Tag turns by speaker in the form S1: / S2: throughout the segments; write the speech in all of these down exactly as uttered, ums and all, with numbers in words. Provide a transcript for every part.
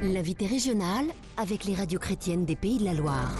S1: L'invité régional avec les radios chrétiennes des Pays de la Loire.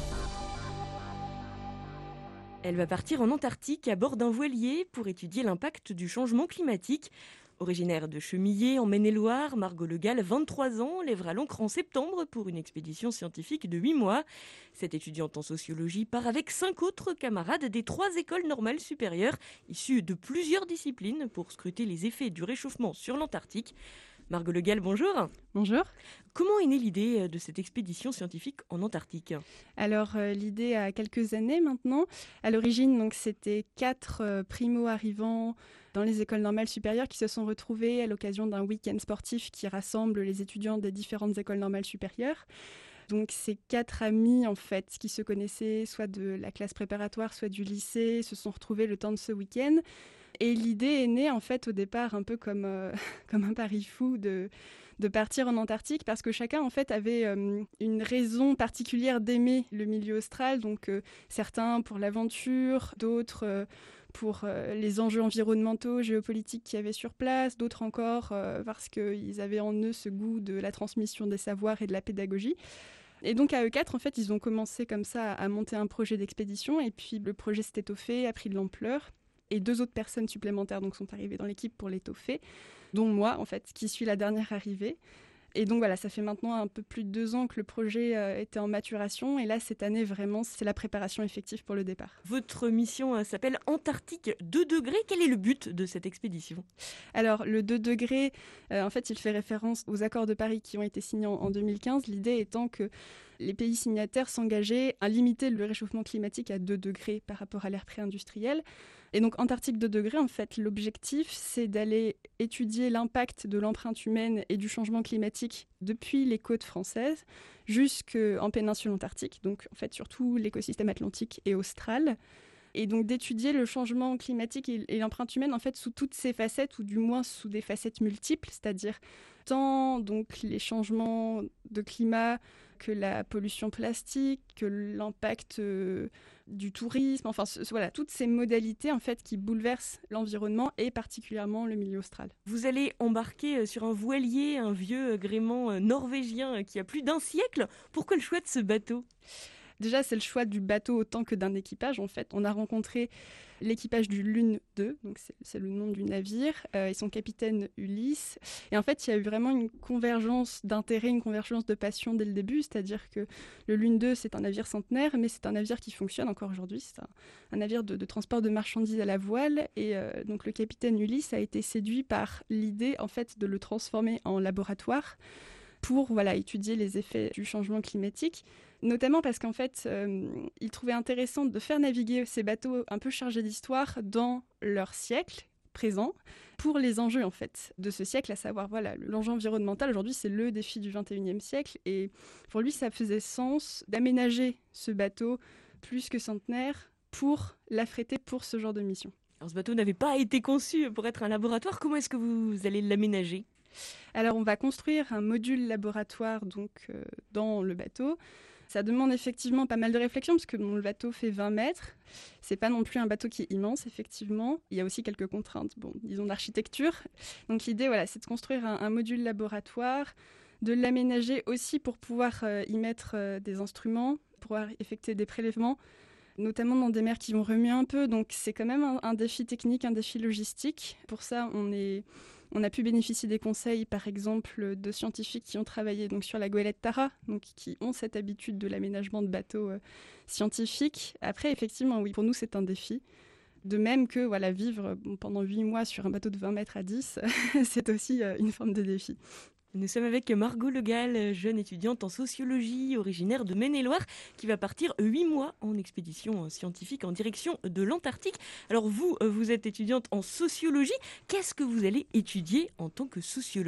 S2: Elle va partir en Antarctique à bord d'un voilier pour étudier l'impact du changement climatique. Originaire de Chemillé, en Maine-et-Loire, Margot Le Gall, vingt-trois ans, lèvera l'ancre en septembre pour une expédition scientifique de huit mois. Cette étudiante en sociologie part avec cinq autres camarades des trois écoles normales supérieures, issues de plusieurs disciplines, pour scruter les effets du réchauffement sur l'Antarctique. Margot Le Gall, bonjour.
S3: Bonjour.
S2: Comment est née l'idée de cette expédition scientifique en Antarctique ?
S3: Alors euh, l'idée a quelques années maintenant. À l'origine, donc c'était quatre euh, primo-arrivants dans les écoles normales supérieures qui se sont retrouvés à l'occasion d'un week-end sportif qui rassemble les étudiants des différentes écoles normales supérieures. Donc ces quatre amis en fait qui se connaissaient soit de la classe préparatoire, soit du lycée, se sont retrouvés le temps de ce week-end. Et l'idée est née en fait au départ un peu comme euh, comme un pari fou de de partir en Antarctique parce que chacun en fait avait euh, une raison particulière d'aimer le milieu austral. Donc euh, certains pour l'aventure, d'autres euh, pour euh, les enjeux environnementaux, géopolitiques qu'il y avait sur place, d'autres encore euh, parce qu'ils avaient en eux ce goût de la transmission des savoirs et de la pédagogie. Et donc à eux quatre, en fait, ils ont commencé comme ça à monter un projet d'expédition et puis le projet s'est étoffé, a pris de l'ampleur. Et deux autres personnes supplémentaires donc, sont arrivées dans l'équipe pour l'étoffer, dont moi, en fait, qui suis la dernière arrivée. Et donc voilà, ça fait maintenant un peu plus de deux ans que le projet euh, était en maturation. Et là, cette année, vraiment, c'est la préparation effective pour le départ.
S2: Votre mission euh, s'appelle Antarctique deux degrés. Quel est le but de cette expédition ?
S3: Alors, le deux degrés, euh, en fait, il fait référence aux accords de Paris qui ont été signés en, en deux mille quinze. L'idée étant que les pays signataires s'engageaient à limiter le réchauffement climatique à deux degrés par rapport à l'ère pré-industrielle. Et donc, Antarctique deux degrés, en fait, l'objectif, c'est d'aller étudier l'impact de l'empreinte humaine et du changement climatique depuis les côtes françaises jusqu'en péninsule antarctique, donc en fait surtout l'écosystème atlantique et austral. Et donc d'étudier le changement climatique et, et l'empreinte humaine en fait sous toutes ses facettes, ou du moins sous des facettes multiples, c'est-à-dire tant donc les changements de climat que la pollution plastique, que l'impact euh, du tourisme, enfin ce, voilà, toutes ces modalités en fait qui bouleversent l'environnement et particulièrement le milieu austral.
S2: Vous allez embarquer sur un voilier, un vieux gréement norvégien qui a plus d'un siècle. Pourquoi le choix de ce bateau ?
S3: Déjà, c'est le choix du bateau autant que d'un équipage. En fait, on a rencontré l'équipage du Lune deux, donc c'est, c'est le nom du navire, euh, et son capitaine Ulysse. Et en fait, il y a eu vraiment une convergence d'intérêt, une convergence de passion dès le début. C'est-à-dire que le Lune deux, c'est un navire centenaire, mais c'est un navire qui fonctionne encore aujourd'hui. C'est un, un navire de, de transport de marchandises à la voile. Et euh, donc, le capitaine Ulysse a été séduit par l'idée, en fait, de le transformer en laboratoire pour voilà, étudier les effets du changement climatique, notamment parce qu'en fait, euh, il trouvait intéressant de faire naviguer ces bateaux un peu chargés d'histoire dans leur siècle présent pour les enjeux en fait de ce siècle, à savoir voilà, l'enjeu environnemental aujourd'hui c'est le défi du vingt et unième siècle, et pour lui ça faisait sens d'aménager ce bateau plus que centenaire pour l'affréter pour ce genre de mission.
S2: Alors ce bateau n'avait pas été conçu pour être un laboratoire, comment est-ce que vous allez l'aménager ?
S3: Alors on va construire un module laboratoire donc euh, dans le bateau. Ça demande effectivement pas mal de réflexion parce que bon, le bateau fait vingt mètres. C'est pas non plus un bateau qui est immense effectivement. Il y a aussi quelques contraintes, bon, disons d'architecture. Donc l'idée voilà, c'est de construire un, un module laboratoire, de l'aménager aussi pour pouvoir euh, y mettre euh, des instruments, pour pouvoir effectuer des prélèvements, notamment dans des mers qui vont remuer un peu. Donc c'est quand même un, un défi technique, un défi logistique. Pour ça, on est, on a pu bénéficier des conseils, par exemple, de scientifiques qui ont travaillé donc sur la goélette Tara, donc qui ont cette habitude de l'aménagement de bateaux euh, scientifiques. Après, effectivement, oui, pour nous, c'est un défi. De même que voilà, vivre bon, pendant huit mois sur un bateau de vingt mètres à dix, c'est aussi euh, une forme de défi.
S2: Nous sommes avec Margot Le Gall, jeune étudiante en sociologie, originaire de Maine-et-Loire, qui va partir huit mois en expédition scientifique en direction de l'Antarctique. Alors vous, vous êtes étudiante en sociologie. Qu'est-ce que vous allez étudier en tant que sociologue ?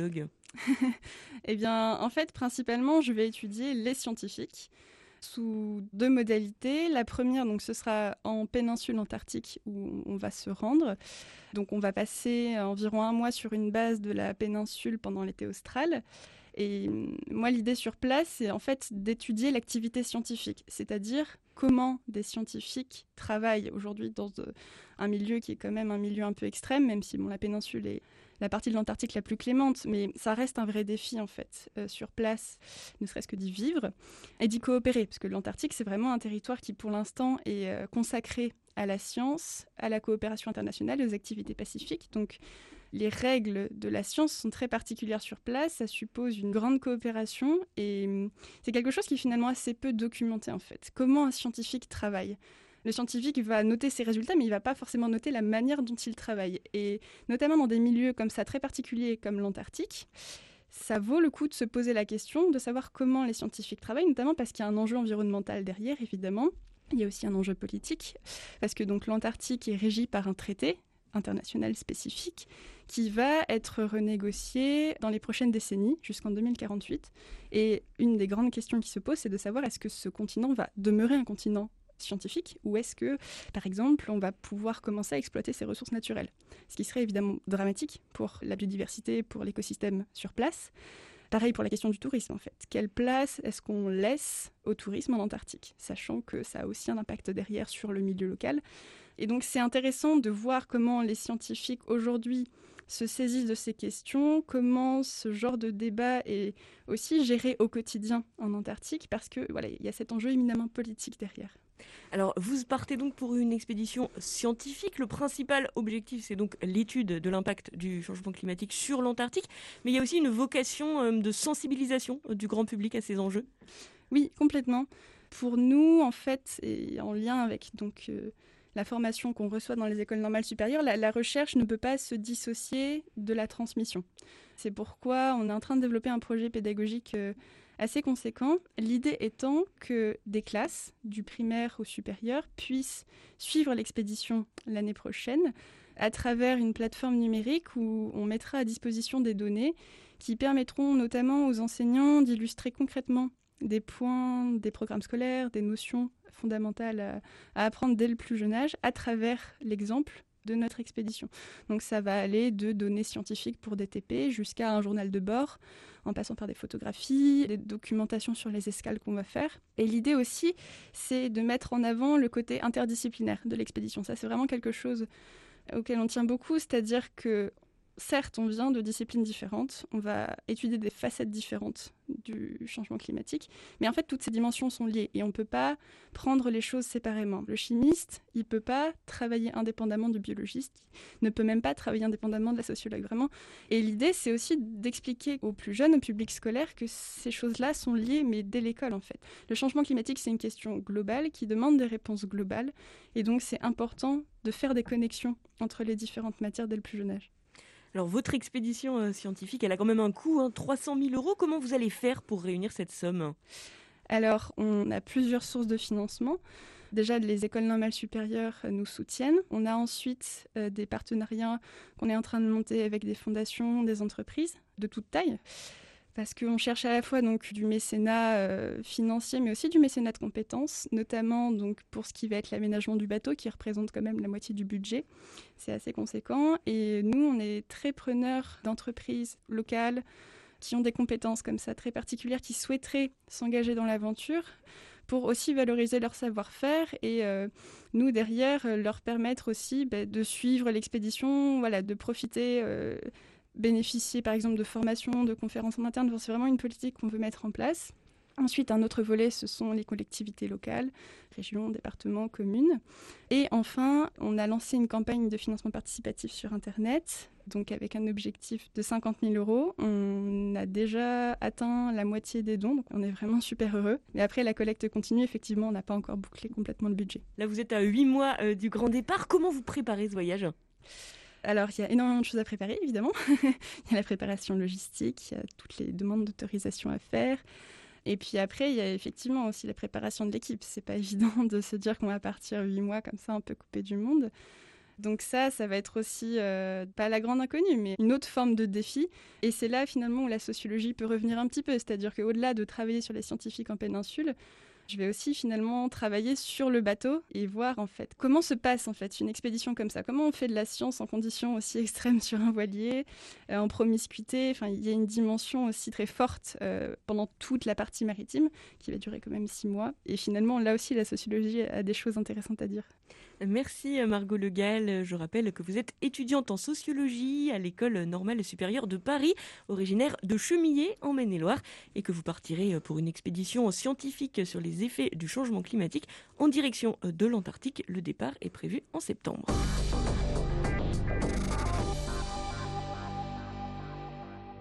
S3: Eh bien, en fait, principalement, je vais étudier les scientifiques sous deux modalités. La première, donc, ce sera en péninsule antarctique où on va se rendre. Donc, on va passer environ un mois sur une base de la péninsule pendant l'été austral. Et moi, l'idée sur place, c'est en fait d'étudier l'activité scientifique, c'est-à-dire comment des scientifiques travaillent aujourd'hui dans un milieu qui est quand même un milieu un peu extrême, même si bon, la péninsule est, la partie de l'Antarctique la plus clémente, mais ça reste un vrai défi en fait, euh, sur place, ne serait-ce que d'y vivre et d'y coopérer, parce que l'Antarctique c'est vraiment un territoire qui pour l'instant est euh, consacré à la science, à la coopération internationale et aux activités pacifiques. Donc les règles de la science sont très particulières sur place, ça suppose une grande coopération et hum, c'est quelque chose qui est finalement assez peu documenté en fait. Comment un scientifique travaille ? Le scientifique va noter ses résultats, mais il ne va pas forcément noter la manière dont il travaille. Et notamment dans des milieux comme ça, très particuliers comme l'Antarctique, ça vaut le coup de se poser la question de savoir comment les scientifiques travaillent, notamment parce qu'il y a un enjeu environnemental derrière, évidemment. Il y a aussi un enjeu politique, parce que donc l'Antarctique est régie par un traité international spécifique qui va être renégocié dans les prochaines décennies, jusqu'en deux mille quarante-huit. Et une des grandes questions qui se posent, c'est de savoir est-ce que ce continent va demeurer un continent scientifique ou est-ce que, par exemple, on va pouvoir commencer à exploiter ses ressources naturelles, ce qui serait évidemment dramatique pour la biodiversité, pour l'écosystème sur place. Pareil pour la question du tourisme, en fait. Quelle place est-ce qu'on laisse au tourisme en Antarctique, sachant que ça a aussi un impact derrière sur le milieu local. Et donc, c'est intéressant de voir comment les scientifiques aujourd'hui se saisissent de ces questions, comment ce genre de débat est aussi géré au quotidien en Antarctique, parce que voilà, il y a cet enjeu éminemment politique derrière.
S2: Alors, vous partez donc pour une expédition scientifique. Le principal objectif, c'est donc l'étude de l'impact du changement climatique sur l'Antarctique. Mais il y a aussi une vocation de sensibilisation du grand public à ces enjeux.
S3: Oui, complètement. Pour nous, en fait, et en lien avec donc, euh, la formation qu'on reçoit dans les écoles normales supérieures, la, la recherche ne peut pas se dissocier de la transmission. C'est pourquoi on est en train de développer un projet pédagogique euh, assez conséquent, l'idée étant que des classes, du primaire au supérieur, puissent suivre l'expédition l'année prochaine à travers une plateforme numérique où on mettra à disposition des données qui permettront notamment aux enseignants d'illustrer concrètement des points, des programmes scolaires, des notions fondamentales à, à apprendre dès le plus jeune âge à travers l'exemple de notre expédition. Donc ça va aller de données scientifiques pour des T P jusqu'à un journal de bord, en passant par des photographies, des documentations sur les escales qu'on va faire. Et l'idée aussi, c'est de mettre en avant le côté interdisciplinaire de l'expédition. Ça, c'est vraiment quelque chose auquel on tient beaucoup, c'est-à-dire que certes, on vient de disciplines différentes, on va étudier des facettes différentes du changement climatique, mais en fait, toutes ces dimensions sont liées et on ne peut pas prendre les choses séparément. Le chimiste, il ne peut pas travailler indépendamment du biologiste, il ne peut même pas travailler indépendamment de la sociologue, vraiment. Et l'idée, c'est aussi d'expliquer aux plus jeunes, au public scolaire, que ces choses-là sont liées, mais dès l'école, en fait. Le changement climatique, c'est une question globale qui demande des réponses globales, et donc c'est important de faire des connexions entre les différentes matières dès le plus jeune âge.
S2: Alors, votre expédition euh, scientifique, elle a quand même un coût, hein, trois cent mille euros. Comment vous allez faire pour réunir cette somme ?
S3: Alors, on a plusieurs sources de financement. Déjà, les écoles normales supérieures nous soutiennent. On a ensuite euh, des partenariats qu'on est en train de monter avec des fondations, des entreprises de toute taille. Parce qu'on cherche à la fois donc, du mécénat euh, financier, mais aussi du mécénat de compétences, notamment donc, pour ce qui va être l'aménagement du bateau, qui représente quand même la moitié du budget. C'est assez conséquent. Et nous, on est très preneurs d'entreprises locales qui ont des compétences comme ça très particulières, qui souhaiteraient s'engager dans l'aventure pour aussi valoriser leur savoir-faire et euh, nous, derrière, leur permettre aussi bah, de suivre l'expédition, voilà, de profiter... Euh, bénéficier par exemple de formations, de conférences en interne. C'est vraiment une politique qu'on veut mettre en place. Ensuite, un autre volet, ce sont les collectivités locales, régions, départements, communes. Et enfin, on a lancé une campagne de financement participatif sur Internet, donc avec un objectif de cinquante mille euros. On a déjà atteint la moitié des dons, donc on est vraiment super heureux. Mais après, la collecte continue, effectivement, on n'a pas encore bouclé complètement le budget.
S2: Là, vous êtes à huit mois euh, du grand départ. Comment vous préparez ce voyage ?
S3: Alors, il y a énormément de choses à préparer, évidemment. Il y a la préparation logistique, il y a toutes les demandes d'autorisation à faire. Et puis après, il y a effectivement aussi la préparation de l'équipe. C'est pas évident de se dire qu'on va partir huit mois comme ça, un peu coupé du monde. Donc ça, ça va être aussi, euh, pas la grande inconnue, mais une autre forme de défi. Et c'est là, finalement, où la sociologie peut revenir un petit peu. C'est-à-dire qu'au-delà de travailler sur les scientifiques en péninsule, je vais aussi finalement travailler sur le bateau et voir en fait comment se passe en fait une expédition comme ça. Comment on fait de la science en conditions aussi extrêmes sur un voilier, euh, en promiscuité. Enfin, il y a une dimension aussi très forte euh, pendant toute la partie maritime qui va durer quand même six mois. Et finalement, là aussi, la sociologie a des choses intéressantes à dire.
S2: Merci Margot Le Gall. Je rappelle que vous êtes étudiante en sociologie à l'École normale supérieure de Paris, originaire de Chemillé en Maine-et-Loire, et que vous partirez pour une expédition scientifique sur les effets du changement climatique en direction de l'Antarctique. Le départ est prévu en septembre.